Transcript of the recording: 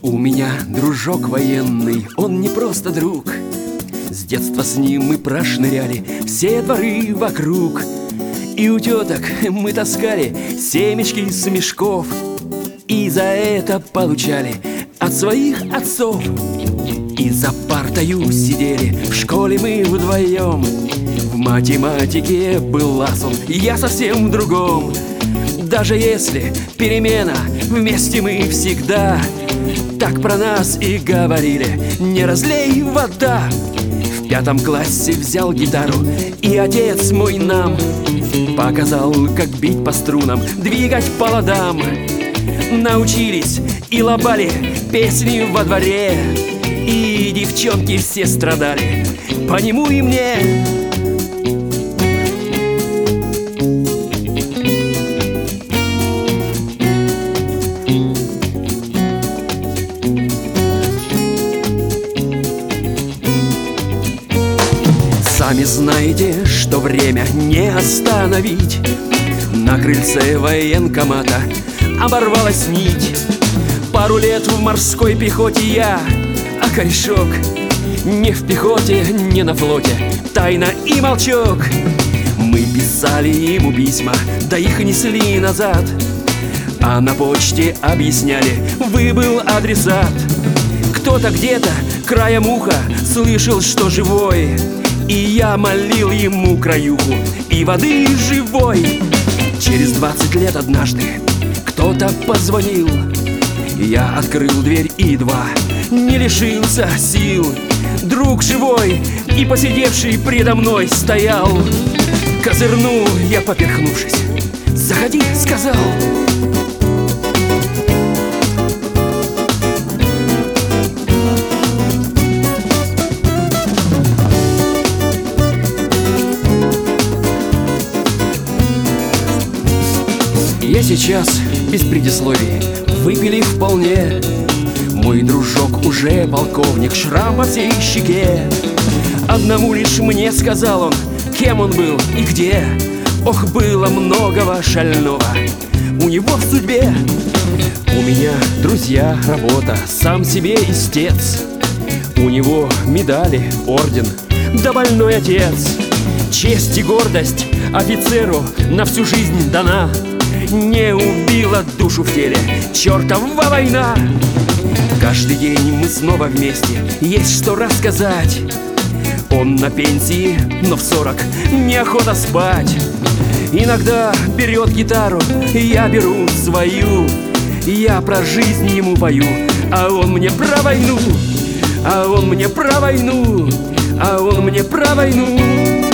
У меня дружок военный, он не просто друг. С детства с ним мы прошныряли все дворы вокруг. И у теток мы таскали семечки с мешков, и за это получали от своих отцов. И за партою сидели в школе мы вдвоем. В математике был ас он, я совсем в другом. Даже если перемена, вместе мы всегда. Так про нас и говорили: не разлей вода. В 5 классе взял гитару, и отец мой нам показал, как бить по струнам, двигать по ладам. Научились и лобали песни во дворе, и девчонки все страдали по нему и мне. Сами знаете, что время не остановить. На крыльце военкомата оборвалась нить. Пару лет в морской пехоте я, а корешок не в пехоте, не на флоте, тайна и молчок. Мы писали ему письма, да их несли назад, а на почте объясняли: выбыл адресат. Кто-то где-то краем уха слышал, что живой, и я молил ему краюху и воды живой. Через 20 лет однажды кто-то позвонил. Я открыл дверь и едва не лишился сил. Друг живой и посидевший предо мной стоял. Козырнул я, поперхнувшись: заходи, сказал. Я сейчас без предисловий, выпили вполне. Мой дружок уже полковник, шрам во всей щеке. Одному лишь мне сказал он, кем он был и где. Ох, было многого шального у него в судьбе. У меня друзья, работа, сам себе истец. У него медали, орден, да больной отец. Честь и гордость офицеру на всю жизнь дана. Не убила душу в теле чертова война. Каждый день мы снова вместе, есть что рассказать. Он на пенсии, но в 40 неохота спать. Иногда берет гитару, я беру свою. Я про жизнь ему пою, а он мне про войну. А он мне про войну, а он мне про войну.